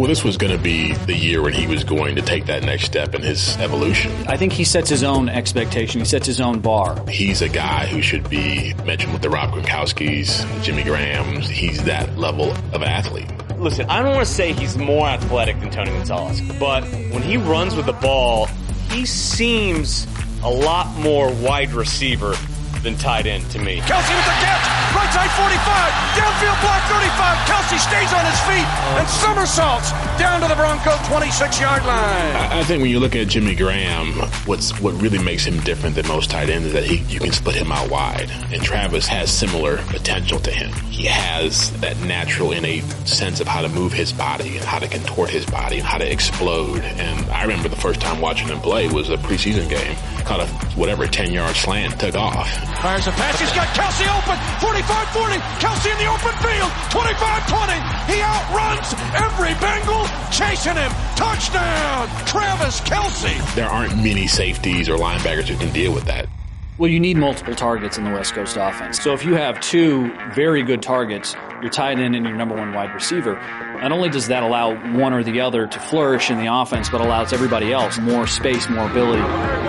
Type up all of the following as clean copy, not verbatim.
this was going to be the year when he was going to take that next step in his evolution. I think he sets his own expectation. He sets his own bar. He's a guy who should be mentioned with the Rob Gronkowskis, Jimmy Grahams. He's that level of athlete. Listen, I don't want to say he's more athletic than Tony Gonzalez, but when he runs with the ball, he seems a lot more wide receiver than tight end to me. Kelce with the catch, right side 45, downfield block 35. Kelce stays on his feet and somersaults down to the Bronco 26-yard line. I think when you look at Jimmy Graham, what really makes him different than most tight ends is that you can split him out wide. And Travis has similar potential to him. He has that natural, innate sense of how to move his body and how to contort his body and how to explode. And I remember the first time watching him play was a preseason game. Caught a 10-yard slant, took off. Fires a pass. He's got Kelce open. 45-40. Kelce in the open field. 25-20. He outruns every Bengal chasing him. Touchdown, Travis Kelce. There aren't many safeties or linebackers who can deal with that. Well, you need multiple targets in the West Coast offense. So if you have two very good targets, your tight end and your number one wide receiver, not only does that allow one or the other to flourish in the offense, but allows everybody else more space, more ability.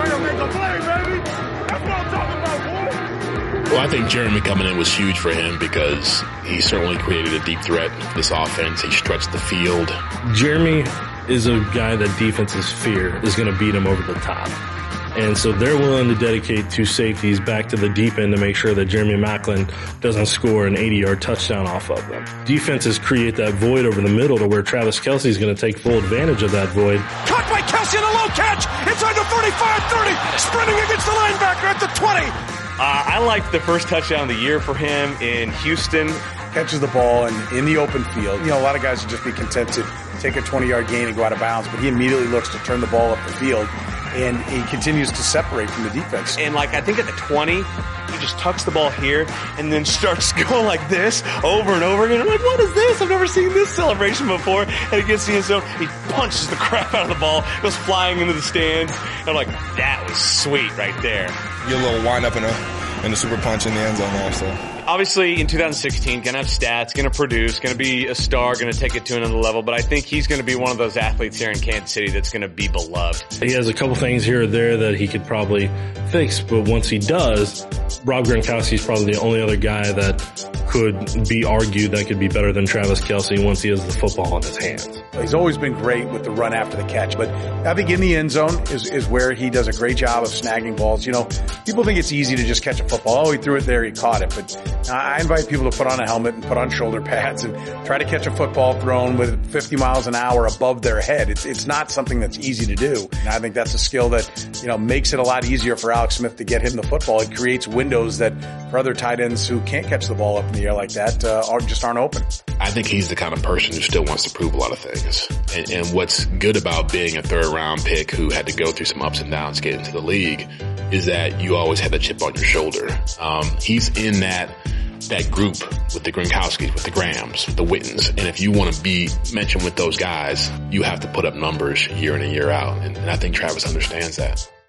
Well, I think Jeremy coming in was huge for him because he certainly created a deep threat for this offense. He stretched the field. Jeremy is a guy that defenses fear is going to beat him over the top. And so they're willing to dedicate two safeties back to the deep end to make sure that Jeremy Maclin doesn't score an 80-yard touchdown off of them. Defenses create that void over the middle to where Travis Kelce is going to take full advantage of that void. Caught by Kelce in a low catch inside the 35-30, sprinting against the linebacker at the 20. I liked the first touchdown of the year for him in Houston. Catches the ball in the open field. You know, a lot of guys would just be content to take a 20-yard gain and go out of bounds, but he immediately looks to turn the ball up the field, and he continues to separate from the defense. And I think at the 20, he just tucks the ball here and then starts going like this over and over again. I'm like, what is this? I've never seen this celebration before. And he gets in his zone. He punches the crap out of the ball, goes flying into the stands. And I'm like, that was sweet right there. Get a little wind up in a super punch in the end zone there, so. Obviously, in 2016, going to have stats, going to produce, going to be a star, going to take it to another level. But I think he's going to be one of those athletes here in Kansas City that's going to be beloved. He has a couple things here or there that he could probably fix, but once he does, Rob Gronkowski is probably the only other guy that could be argued that could be better than Travis Kelce once he has the football in his hands. He's always been great with the run after the catch, but I think in the end zone is where he does a great job of snagging balls. You know, people think it's easy to just catch a football. Oh, he threw it there, he caught it. But I invite people to put on a helmet and put on shoulder pads and try to catch a football thrown with 50 miles an hour above their head. It's not something that's easy to do. And I think that's a skill that, you know, makes it a lot easier for Alex Smith to get him the football. It creates windows that for other tight ends who can't catch the ball up in the air like that aren't open. I think he's the kind of person who still wants to prove a lot of things. And what's good about being a third-round pick who had to go through some ups and downs to get into the league is that you always have that chip on your shoulder. He's in that group with the Gronkowskis, with the Grahams, with the Wittens. And if you want to be mentioned with those guys, you have to put up numbers year in and year out. And I think Travis understands that.